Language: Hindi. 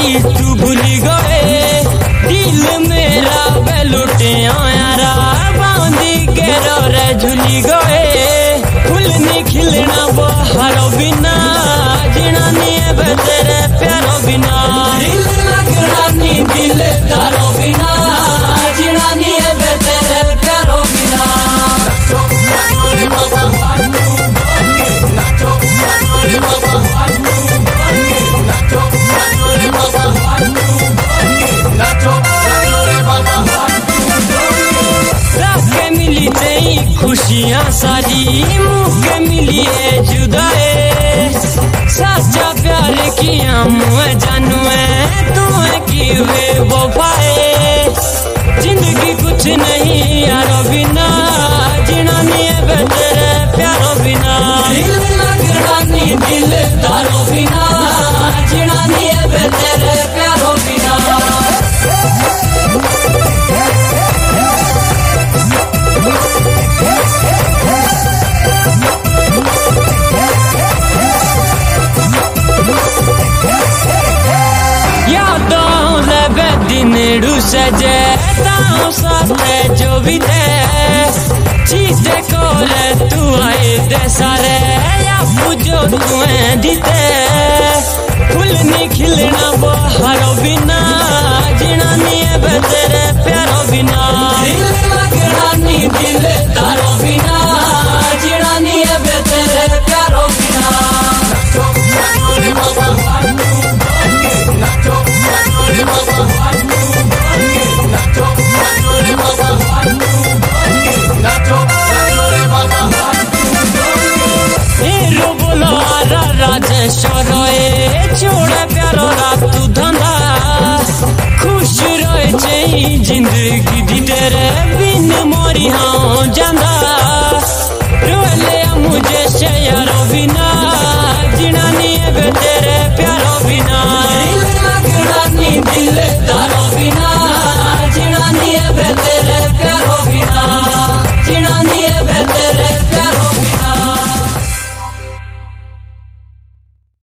सारी तू भूली गए, दिल मेरा बेलुटे यारा बांधी के रे झूली गए। फूल नहीं खिलना बहारो बिना, जीना नहीं है तेरे प्यारो बिना, दिल लगना नहीं दिल तारो बिना, जीना नहीं है तेरे प्यारो बिना। राके मिली तेरी खुशियाँ सारी, मुँह के मिली है जुदाई, सच्चा प्यार किया मुँह जानू है तुम्हें की वे वफाए। जिंदगी कुछ नहीं यारो बिना, जीना नहीं है तेरे प्यारो बिना, दिल लगना नहीं दिल तारो बिना, जीना नहीं है तेरे प्यारो बिना। यादों ले दिन सजे ताऊ साथे जो भी थे, चीते को ले तू आए दे सारे या पूजो तुम्हें दीते। फूल नहीं खिलना बहारो बिना, जीना नहीं है तेरे प्यारो बिना, दिल लगना नहीं दिल तारो बिना, जीना नहीं है तेरे प्यारो बिना। राजेश्वर छोड़े प्यारो रात धंधा, खुश रहे जिंदगी दी तेरे बिन।